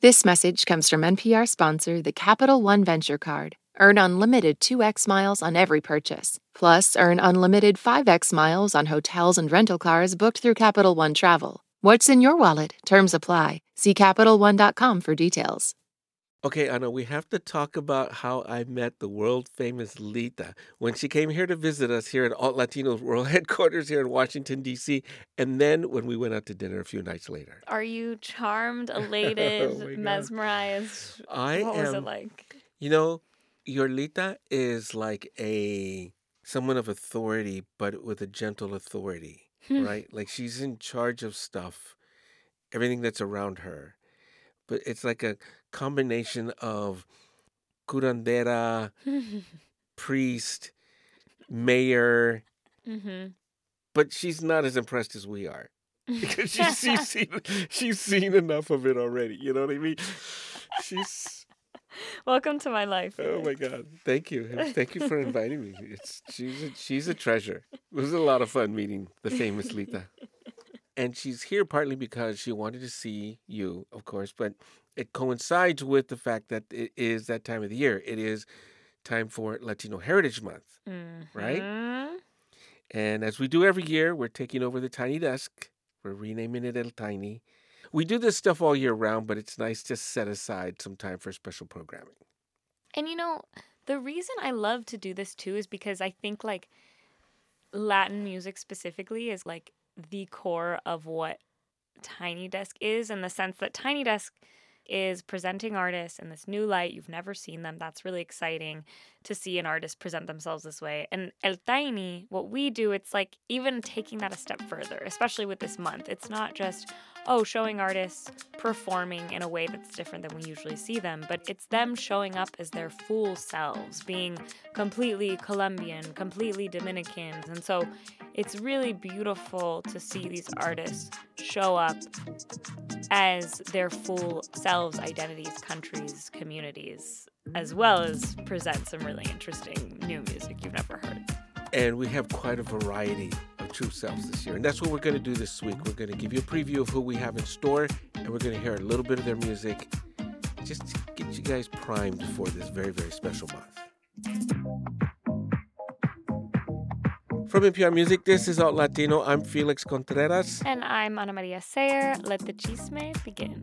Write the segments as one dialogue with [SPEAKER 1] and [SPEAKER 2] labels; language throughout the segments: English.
[SPEAKER 1] This message comes from NPR sponsor, the Capital One Venture Card. Earn unlimited 2x miles on every purchase. Plus, earn unlimited 5x miles on hotels and rental cars booked through Capital One Travel. What's in your wallet? Terms apply. See CapitalOne.com for details.
[SPEAKER 2] Okay, Anna, we have to talk about how I met the world-famous Lita when she came here to visit us here at Alt Latinos World Headquarters here in Washington, D.C., and then when we went out to dinner a few nights later.
[SPEAKER 3] Are you charmed, elated, mesmerized? What was it like?
[SPEAKER 2] You know, your Lita is like someone of authority, but with a gentle authority, right? Like she's in charge of stuff, everything that's around her. But it's like a combination of curandera, priest, mayor, but she's not as impressed as we are because she's seen enough of it already. You know what I mean?
[SPEAKER 3] Welcome to my life.
[SPEAKER 2] Oh my God! Thank you for inviting me. She's a treasure. It was a lot of fun meeting the famous Lita. And she's here partly because she wanted to see you, of course, but it coincides with the fact that it is that time of the year. It is time for Latino Heritage Month, right? And as we do every year, we're taking over the Tiny Desk. We're renaming it El Tiny. We do this stuff all year round, but it's nice to set aside some time for special programming.
[SPEAKER 3] And the reason I love to do this too is because I think like Latin music specifically is like the core of what Tiny Desk is, in the sense that Tiny Desk is presenting artists in this new light. You've never seen them. That's really exciting to see an artist present themselves this way. And El Tiny, what we do, it's like even taking that a step further, especially with this month. It's not just, showing artists performing in a way that's different than we usually see them, but it's them showing up as their full selves, being completely Colombian, completely Dominican. And so it's really beautiful to see these artists show up as their full selves, identities, countries, communities, as well as present some really interesting new music you've never heard.
[SPEAKER 2] And we have quite a variety of true selves this year. And that's what we're going to do this week. We're going to give you a preview of who we have in store, and we're going to hear a little bit of their music just to get you guys primed for this very, very special month. From NPR Music, this is Alt Latino. I'm Felix Contreras.
[SPEAKER 3] And I'm Ana Maria Sayer. Let the chisme begin.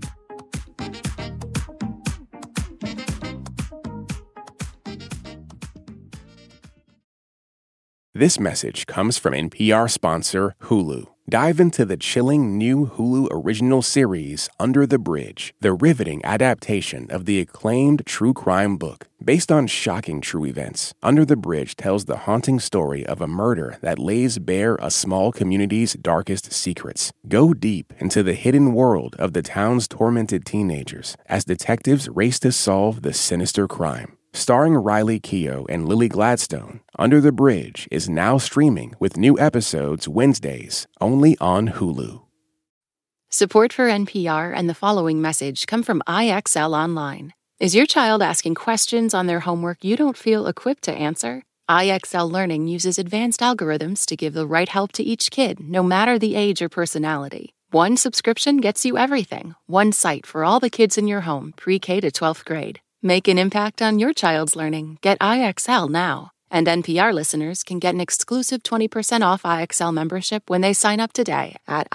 [SPEAKER 4] This message comes from NPR sponsor Hulu. Dive into the chilling new Hulu original series, Under the Bridge, the riveting adaptation of the acclaimed true crime book. Based on shocking true events, Under the Bridge tells the haunting story of a murder that lays bare a small community's darkest secrets. Go deep into the hidden world of the town's tormented teenagers as detectives race to solve the sinister crime. Starring Riley Keough and Lily Gladstone, Under the Bridge is now streaming with new episodes Wednesdays, only on Hulu.
[SPEAKER 1] Support for NPR and the following message come from IXL Online. Is your child asking questions on their homework you don't feel equipped to answer? IXL Learning uses advanced algorithms to give the right help to each kid, no matter the age or personality. One subscription gets you everything. One site for all the kids in your home, pre-K to 12th grade. Make an impact on your child's learning. Get IXL now. And NPR listeners can get an exclusive 20% off IXL membership when they sign up today at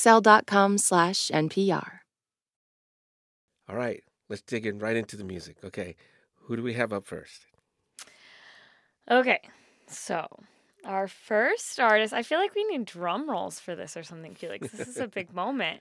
[SPEAKER 1] IXL.com/NPR.
[SPEAKER 2] All right, let's dig in right into the music. Okay, who do we have up first?
[SPEAKER 3] Okay, so our first artist, I feel like we need drum rolls for this or something, Felix. This is a big moment.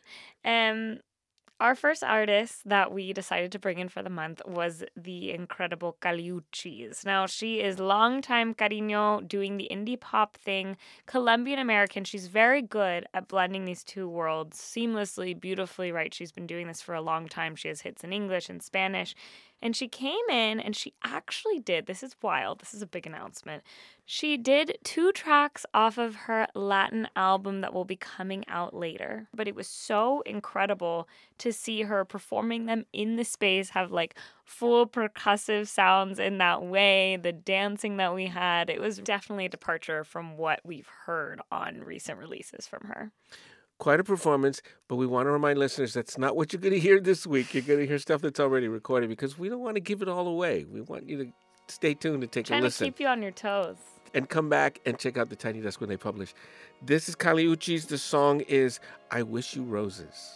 [SPEAKER 3] Our first artist that we decided to bring in for the month was the incredible Caliuchis. Now, she is longtime Cariño, doing the indie pop thing, Colombian American. She's very good at blending these two worlds seamlessly, beautifully, right? She's been doing this for a long time. She has hits in English and Spanish. And she came in and she actually did, this is wild, this is a big announcement. She did 2 tracks off of her Latin album that will be coming out later. But it was so incredible to see her performing them in the space, have like full percussive sounds in that way, the dancing that we had. It was definitely a departure from what we've heard on recent releases from her.
[SPEAKER 2] quite a performance, but we want to remind listeners that's not what you're going to hear this week. You're going to hear stuff that's already recorded because we don't want to give it all away. We want you to stay tuned and take a listen.
[SPEAKER 3] Trying to keep you on your toes.
[SPEAKER 2] And come back and check out the Tiny Desk when they publish. This is Kali Uchis. The song is I Wish You Roses.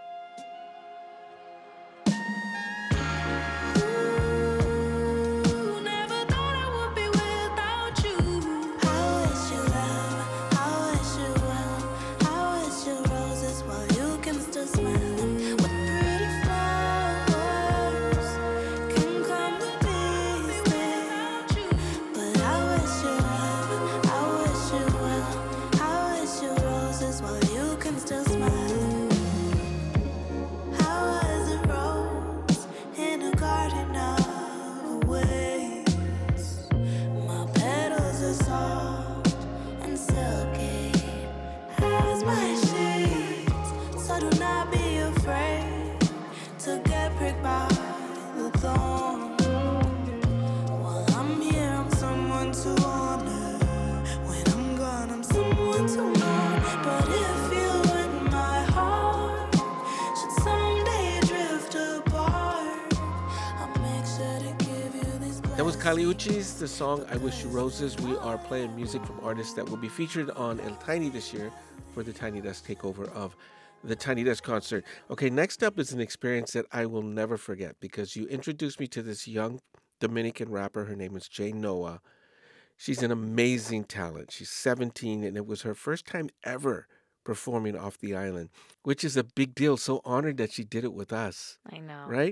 [SPEAKER 2] That was Kali Uchis, the song I Wish You Roses. We are playing music from artists that will be featured on El Tiny this year for the Tiny Desk takeover of the Tiny Desk concert. Okay, next up is an experience that I will never forget because you introduced me to this young Dominican rapper. Her name is Jay Noah. She's an amazing talent. She's 17, and it was her first time ever performing off the island, which is a big deal. So honored that she did it with us.
[SPEAKER 3] I know.
[SPEAKER 2] Right?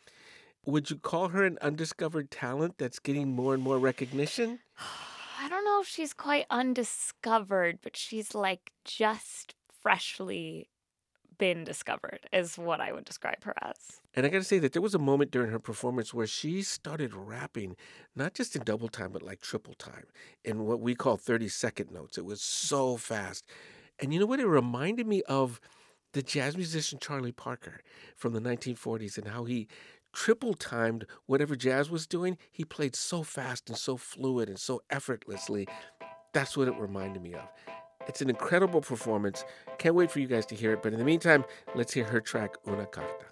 [SPEAKER 2] Would you call her an undiscovered talent that's getting more and more recognition?
[SPEAKER 3] I don't know if she's quite undiscovered, but she's like just freshly been discovered is what I would describe her as.
[SPEAKER 2] And I got to say that there was a moment during her performance where she started rapping, not just in double time, but like triple time in what we call 30-second notes. It was so fast. And you know what? It reminded me of the jazz musician Charlie Parker from the 1940s and how he triple timed whatever jazz was doing. He played so fast and so fluid and so effortlessly. That's what it reminded me of. It's an incredible performance. Can't wait for you guys to hear it. But in the meantime, let's hear her track, Una Carta.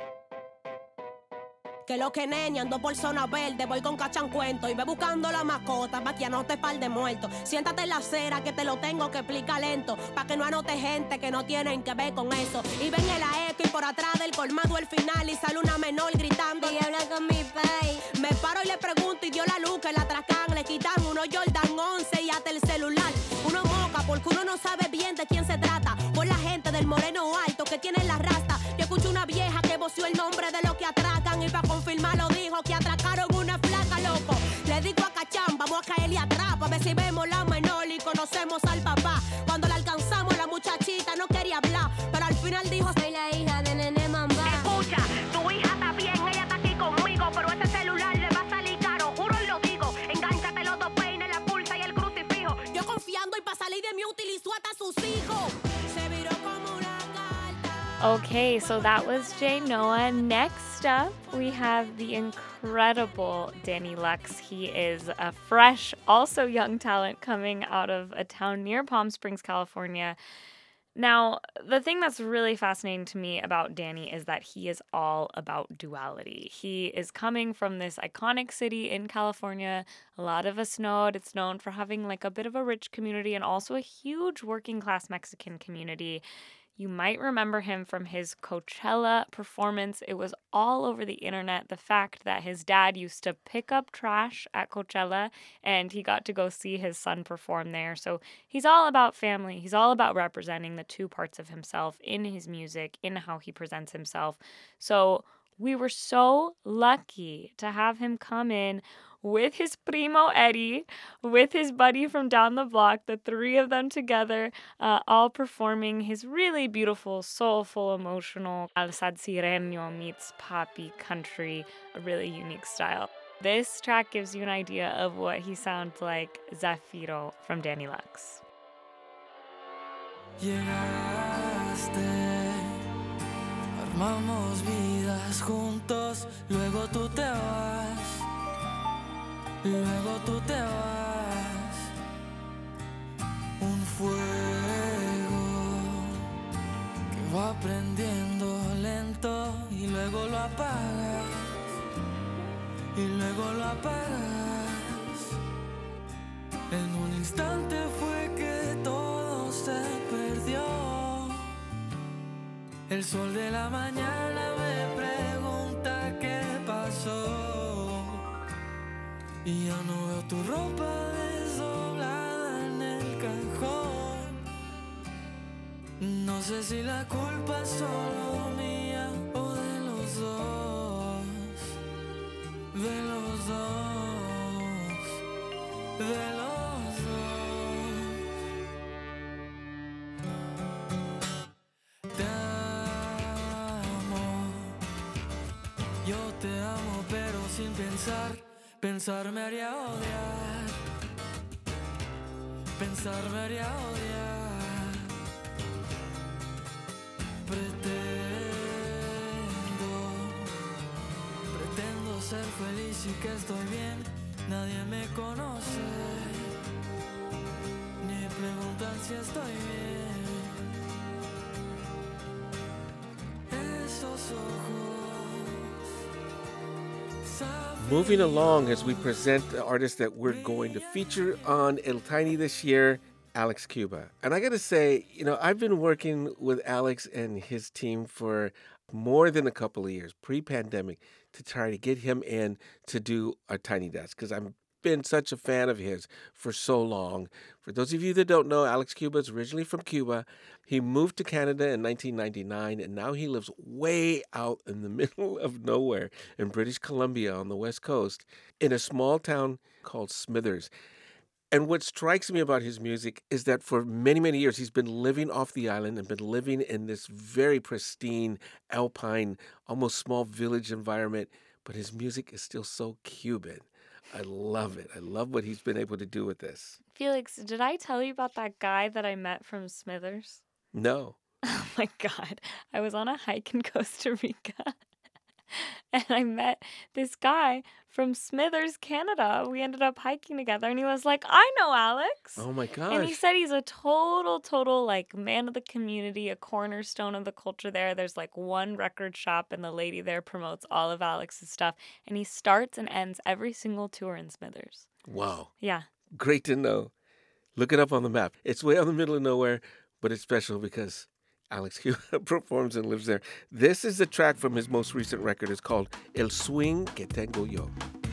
[SPEAKER 5] Que lo que nene, ando por zona verde, voy con cachancuento y ve buscando la mascota pa' que anote par de muertos. Siéntate en la acera que te lo tengo que explicar lento, pa' que no anote gente que no tienen que ver con eso. Y ven el aeco y por atrás del colmado el final y sale una menor gritando y habla con mi país. Me paro y le pregunto y dio la luz que la atracan, le quitan unos Jordan 11 y hasta el celular. Uno moca porque uno no sabe bien de quién se trata. Por la gente del moreno alto que tiene la rasta. Yo escucho una vieja que voció el nombre de lo que atracan y pa' confirmarlo dijo que atracaron una flaca, loco. Le digo a Cachán, vamos a caerle atrás pa' ver si vemos la menor y conocemos al papá. Cuando la alcanzamos la muchachita no quería hablar, pero al final dijo soy la hija de Nene Mamba. Escucha, tu hija está bien, ella está aquí conmigo, pero ese celular le va a salir caro, juro y lo digo. Engánchate los dos peines, la pulsa y el crucifijo. Yo confiando y pa' salir de mí utilizó hasta sus hijos. Se viró como una carta.
[SPEAKER 3] Okay, so that was Jay Noah. Next up, we have the incredible Danny Lux. He is a fresh, also young talent coming out of a town near Palm Springs, California. Now, the thing that's really fascinating to me about Danny is that he is all about duality. He is coming from this iconic city in California. A lot of us know it. It's known for having like a bit of a rich community and also a huge working class Mexican community. You might remember him from his Coachella performance. It was all over the internet, the fact that his dad used to pick up trash at Coachella and he got to go see his son perform there. So he's all about family. He's all about representing the two parts of himself in his music, in how he presents himself. So we were so lucky to have him come in with his primo Eddie, with his buddy from down the block, the three of them together, all performing his really beautiful, soulful, emotional Alzad Sireño meets poppy country, a really unique style. This track gives you an idea of what he sounds like, Zafiro from Danny Lux.
[SPEAKER 6] Llegaste, armamos vidas juntos, luego tú te vas. Luego tú te vas, un fuego va prendiendo lento y luego lo apagas. Y luego lo apagas. En un instante fue que todo se perdió. El sol de la mañana me pregunta qué pasó. Y ya no veo tu ropa desdoblada en el cajón. No sé si la culpa es solo mía o de los dos. De los dos. De los dos. Te amo. Yo te amo, pero sin pensar. Pensar me haría odiar. Pensar me haría odiar. Pretendo ser feliz y que estoy bien. Nadie me conoce, ni preguntan si estoy bien. Esos ojos saben.
[SPEAKER 2] Moving along as we present the artist that we're going to feature on El Tiny this year, Alex Cuba. And I got to say, I've been working with Alex and his team for more than a couple of years, pre-pandemic, to try to get him in to do our Tiny Desk, because I've been such a fan of his for so long. For those of you that don't know, Alex Cuba is originally from Cuba. He moved to Canada in 1999, and now he lives way out in the middle of nowhere in British Columbia on the West Coast in a small town called Smithers. And what strikes me about his music is that for many, many years, he's been living off the island and been living in this very pristine, alpine, almost small village environment. But his music is still so Cuban. I love it. I love what he's been able to do with this.
[SPEAKER 3] Felix, did I tell you about that guy that I met from Smithers?
[SPEAKER 2] No.
[SPEAKER 3] Oh my God. I was on a hike in Costa Rica. And I met this guy from Smithers, Canada. We ended up hiking together, and he was like, I know Alex.
[SPEAKER 2] Oh my gosh.
[SPEAKER 3] And he said he's a total like man of the community, a cornerstone of the culture there. There's like one record shop, and the lady there promotes all of Alex's stuff. And he starts and ends every single tour in Smithers.
[SPEAKER 2] Wow.
[SPEAKER 3] Yeah.
[SPEAKER 2] Great to know. Look it up on the map. It's way out in the middle of nowhere, but it's special because Alex Cuba performs and lives there. This is a track from his most recent record. It's called El Swing Que Tengo Yo.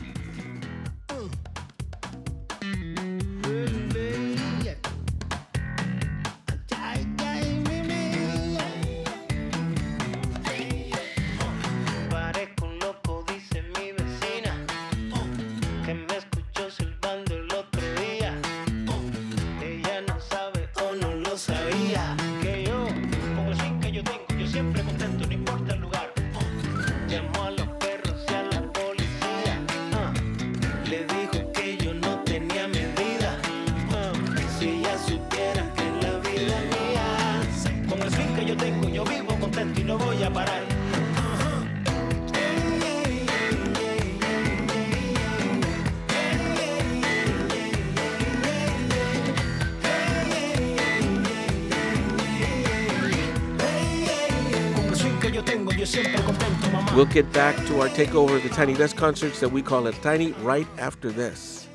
[SPEAKER 2] We'll get back to our takeover of the Tiny Desk concerts that we call El Tiny right after this.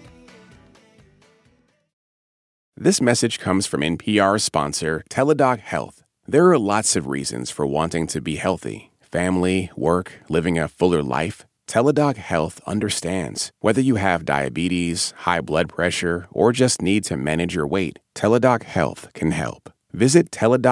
[SPEAKER 4] This message comes from NPR sponsor Teladoc Health. There are lots of reasons for wanting to be healthy. Family, work, living a fuller life. Teladoc Health understands. Whether you have diabetes, high blood pressure, or just need to manage your weight, Teladoc Health can help. Visit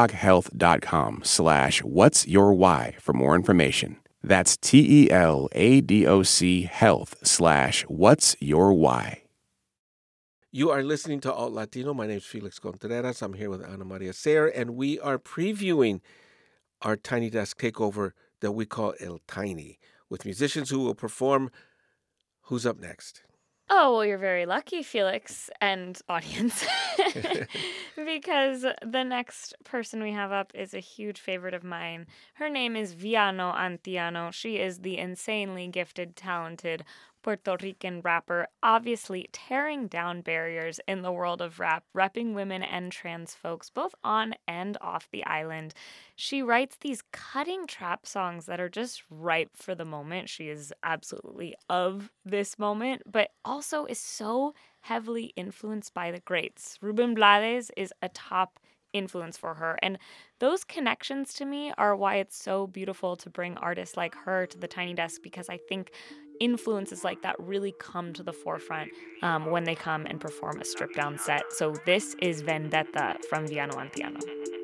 [SPEAKER 4] teladochealth.com/what'syourwhy for more information. That's TELADOC health/what'syourwhy.
[SPEAKER 2] You are listening to Alt Latino. My name is Felix Contreras. I'm here with Ana Maria Sayre, and we are previewing our Tiny Desk takeover that we call El Tiny, with musicians who will perform. Who's up next?
[SPEAKER 3] Oh, well, you're very lucky, Felix and audience, because the next person we have up is a huge favorite of mine. Her name is Viano Antiano. She is the insanely gifted, talented Puerto Rican rapper, obviously tearing down barriers in the world of rap, repping women and trans folks both on and off the island. She writes these cutting trap songs that are just ripe for the moment. She is absolutely of this moment, but also is so heavily influenced by the greats. Rubén Blades is a top influence for her, and those connections to me are why it's so beautiful to bring artists like her to the Tiny Desk, because I think influences like that really come to the forefront when they come and perform a stripped down set. So this is Vendetta from Viano Antiano.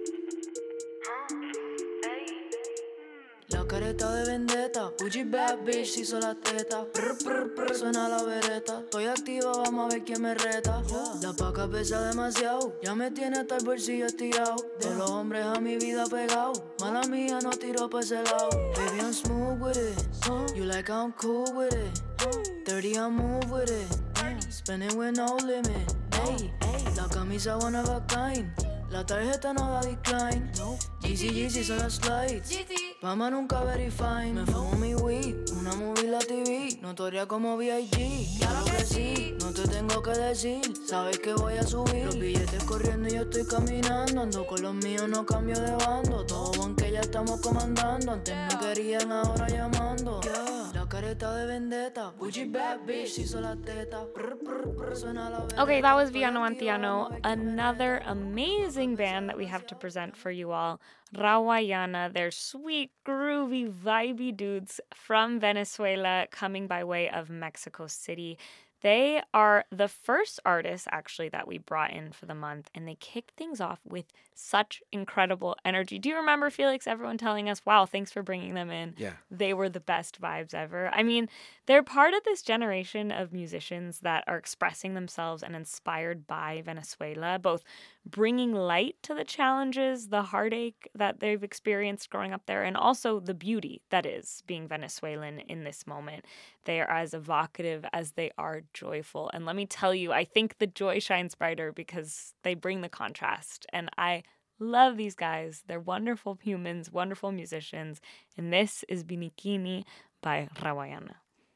[SPEAKER 7] La careta de vendetta, Gucci bad bitch, se hizo la teta. Prr, prr, prr, suena la vereta. Estoy activa, vamos a ver quién me reta. La paca pesa demasiado, ya me tiene hasta el bolsillo estirado. Todos los hombres a mi vida pegado. Mala mía, no tiro pa' ese lado. Baby, I'm smooth with it. You like I'm cool with it. 30, I move with it. Spending with no limit. Hey, la camisa one of a kind. La tarjeta no da decline. Yeezy son las slides. Mama nunca verify. Me fumo mi weed, una movie la TV. Notoria como V.I.G. Claro que sí, no te tengo que decir. Sabes que voy a subir. Los billetes corriendo y yo estoy caminando. Ando con los míos, no cambio de bando. Todo aunque ya estamos comandando. Antes no querían, ahora llamando. La careta de vendetta. Gucci bad bitch, se hizo la teta. Suena la vereta.
[SPEAKER 3] Okay, that was Viano Antiano, another amazing band that we have to present for you all. Rawayana, they're sweet, groovy, vibey dudes from Venezuela coming by way of Mexico City. They are the first artists, actually, that we brought in for the month, and they kicked things off with such incredible energy. Do you remember, Felix, everyone telling us, wow, thanks for bringing them in?
[SPEAKER 2] Yeah.
[SPEAKER 3] They were the best vibes ever. I mean, they're part of this generation of musicians that are expressing themselves and inspired by Venezuela, both bringing light to the challenges, the heartache that they've experienced growing up there, and also the beauty that is being Venezuelan in this moment. They are as evocative as they are joyful. And let me tell you, I think the joy shines brighter because they bring the contrast. And I love these guys. They're wonderful humans, wonderful musicians. And this is Biniquini by Rawayana.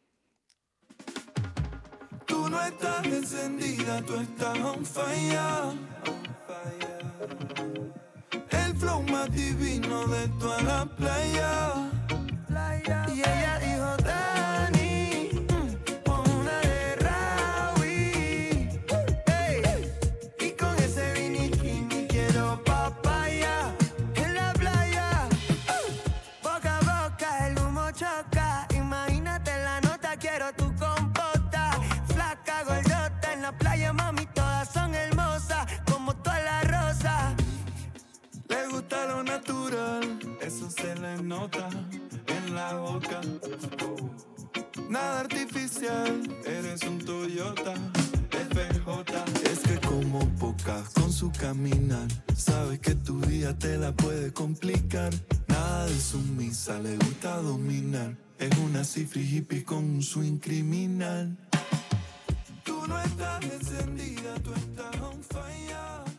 [SPEAKER 6] Tú no estás encendida, tú estás on fire. El flow más divino de toda la playa. Y ella dijo, Dani, pon una de Rawi. Hey. Y con ese bikini quiero papaya en la playa. Boca a boca el humo choca. Imagínate la nota, quiero tu compota. Flaca, gordota en la playa, mami, todas son hermosas como toda la rosa. Le gusta lo natural, eso se le nota en la boca. Nada artificial, eres un Toyota FJ. Es que como pocas con su caminar, sabes que tu vida te la puede complicar. Nada de sumisa, le gusta dominar. Es una cifra hippie con un swing criminal. Tú no estás encendida, tú estás on fire.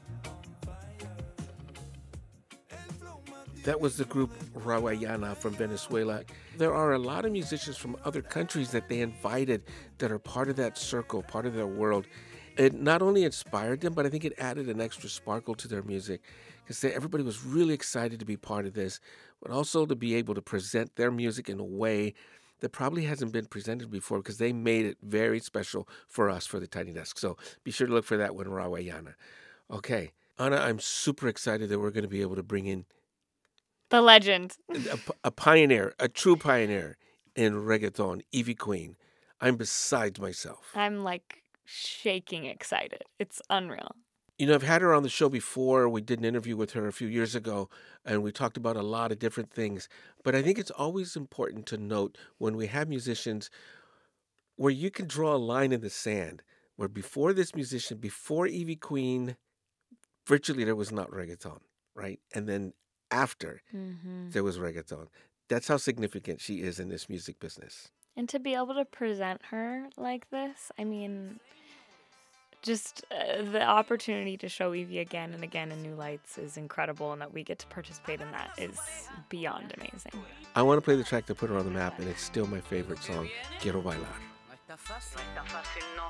[SPEAKER 2] That was the group Rawayana from Venezuela. There are a lot of musicians from other countries that they invited that are part of that circle, part of their world. It not only inspired them, but I think it added an extra sparkle to their music because everybody was really excited to be part of this, but also to be able to present their music in a way that probably hasn't been presented before because they made it very special for us for the Tiny Desk. So be sure to look for that one, Rawayana. Okay, Ana, I'm super excited that we're going to be able to bring in
[SPEAKER 3] The legend.
[SPEAKER 2] a pioneer, a true pioneer in reggaeton, Ivy Queen. I'm beside myself.
[SPEAKER 3] I'm like shaking excited. It's unreal.
[SPEAKER 2] You know, I've had her on the show before. We did an interview with her a few years ago, and we talked about a lot of different things. But I think it's always important to note when we have musicians where you can draw a line in the sand, where before this musician, before Ivy Queen, virtually there was not reggaeton, right? And then after there was reggaeton. That's how significant she is in this music business.
[SPEAKER 3] And to be able to present her like this, I mean, just the opportunity to show Evie again and again in new lights is incredible, and that we get to participate in that is beyond amazing.
[SPEAKER 2] I want to play the track to put her on the map, and it's still my favorite song, Quiero Bailar.
[SPEAKER 7] fácil, no.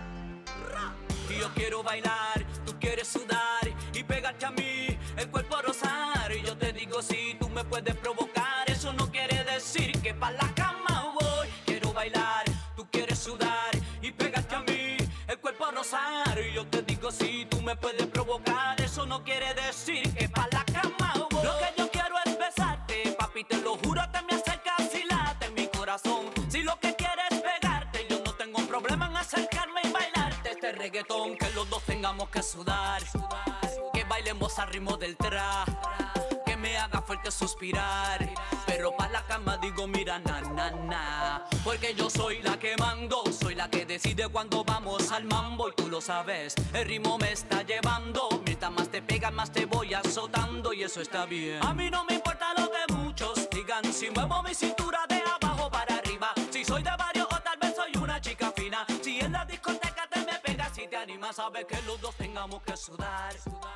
[SPEAKER 7] Y yo quiero bailar, tú quieres sudar y pegarte a mí, el cuerpo rozar. Y yo te digo si tú me puedes provocar, eso no quiere decir que pa' la cama voy. Quiero bailar, tú quieres sudar y pegarte a mí, el cuerpo rozar. Y yo te digo si tú me puedes provocar, eso no quiere decir que pa' la cama voy. Lo que yo quiero es besarte, papi, te lo juro, te me acercas y late en mi corazón. Si lo que quieres es pegarte, yo no tengo problema en acercarme y bailarte este reggaetón, que los dos tengamos que sudar, que bailemos al ritmo del trap, que me haga fuerte suspirar, pero pa' la cama digo mira na na na, porque yo soy la que mando, soy la que decide cuando vamos al mambo y tú lo sabes, el ritmo me está llevando, mientras más te pegas más te voy azotando y eso está bien. A mí no me importa lo que muchos digan, si muevo mi cintura de abajo para arriba, si soy de varios o tal vez soy una chica fina, si en la discoteca te me pegas, si te animas, sabes que los dos tengamos que sudar.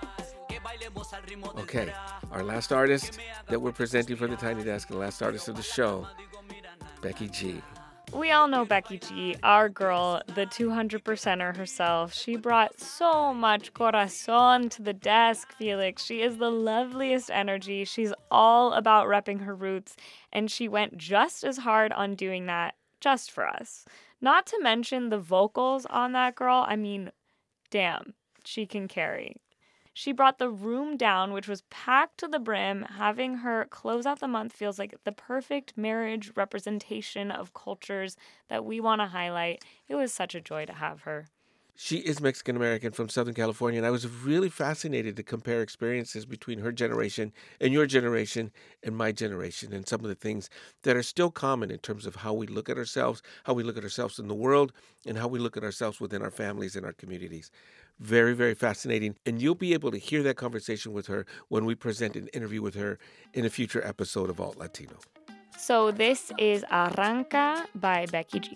[SPEAKER 2] Okay, our last artist that we're presenting from the Tiny Desk, and the last artist of the show, Becky G.
[SPEAKER 3] We all know Becky G, our girl, the 200%er herself. She brought so much corazón to the desk, Felix. She is the loveliest energy. She's all about repping her roots, and she went just as hard on doing that just for us. Not to mention the vocals on that girl. I mean, damn, she can carry. She brought the room down, which was packed to the brim. Having her close out the month feels like the perfect marriage representation of cultures that we want to highlight. It was such a joy to have her.
[SPEAKER 2] She is Mexican-American from Southern California, and I was really fascinated to compare experiences between her generation and your generation and my generation, and some of the things that are still common in terms of how we look at ourselves, how we look at ourselves in the world, and how we look at ourselves within our families and our communities. Very, very fascinating, and you'll be able to hear that conversation with her when we present an interview with her in a future episode of Alt Latino.
[SPEAKER 3] So this is Arranca by Becky G.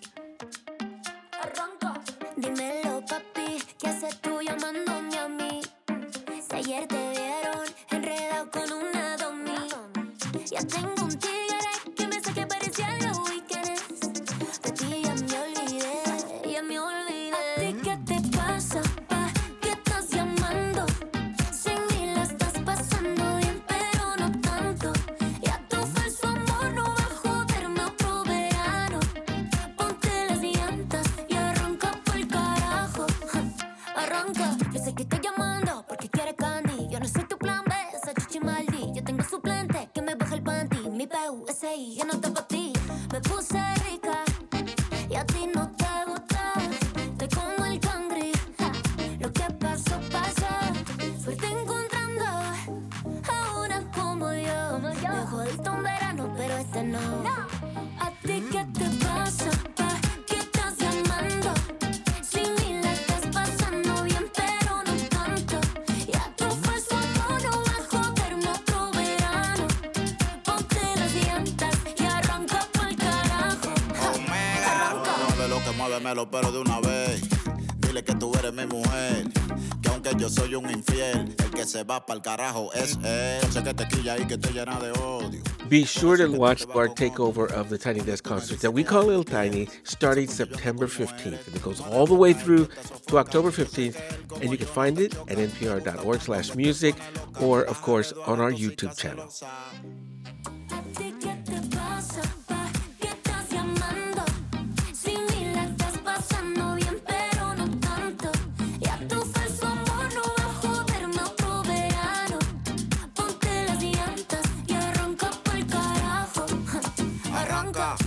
[SPEAKER 8] Dímelo, papi, ¿qué haces tú llamándome a mí? Si ayer te vieron enredado con una domi. Ya tengo un tigre que me saque parecía los weekends. De ti ya me olvidé, ya me olvidé. ¿A ti qué te pasa, pa? ¿Qué estás llamando? Sin mí la estás pasando bien, pero no tanto. Ya tu falso amor no va a joderme otro verano. Ponte las llantas y arranca pa'l carajo. Arranca, yo sé que estoy llamando porque quieres candy. Yo no soy tu plan B, esa chichi maldi. Yo tengo suplente que me baja el panty. Mi PUSI, yo no estoy pa' ti. Me puse rica y a ti no te gusta. Estoy como el cangri, lo que pasó, pasó. Suerte encontrando a una como yo. Me jodiste un verano, pero este no. ¿A ti qué te pasa, pa? ¿Qué estás llamando? Sin mí la estás pasando bien, pero no tanto. Ya tu falso amor no va a joderme otro verano. Ponte las llantas y arranca pa'l carajo.
[SPEAKER 9] Mueve lo que muévemelo, pero de una vez. Dile que tú eres mi mujer, que aunque yo soy un infiel, el que se va pa'l carajo es él. Sé que te quilla y que te llena de odio.
[SPEAKER 2] Be sure to watch our takeover of the Tiny Desk concert that we call Little Tiny, starting September 15th. And it goes all the way through to October 15th. And you can find it at npr.org/music or, of course, on our YouTube channel.
[SPEAKER 8] ¿A ti qué te pasa, pa? ¿Qué estás llamando? Sin mí la estás pasando bien, pero no tanto. Ya tu falso amor no va a joderme otro verano. Ponte las llantas y arranca pa'l carajo. Arranca.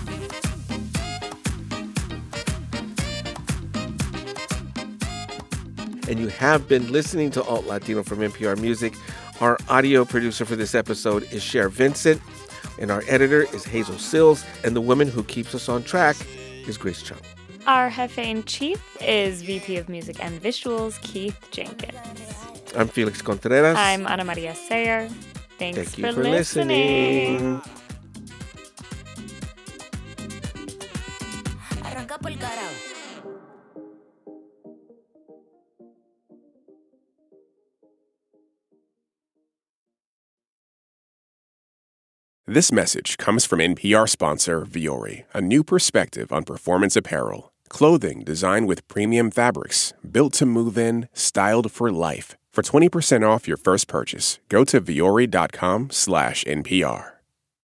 [SPEAKER 2] And you have been listening to Alt Latino from NPR Music. Our audio producer for this episode is Cher Vincent, and our editor is Hazel Sills, and the woman who keeps us on track is Grace Chung.
[SPEAKER 3] Our Jefe-in-Chief is VP of Music and Visuals, Keith Jenkins.
[SPEAKER 2] I'm Felix Contreras.
[SPEAKER 3] I'm Ana Maria Sayer. Thanks
[SPEAKER 2] Thank you
[SPEAKER 3] for
[SPEAKER 2] for listening.
[SPEAKER 8] Arranca pa'l carajo.
[SPEAKER 4] This message comes from NPR sponsor Vuori, a new perspective on performance apparel. Clothing designed with premium fabrics, built to move in, styled for life. For 20% off your first purchase, go to Vuori.com/NPR.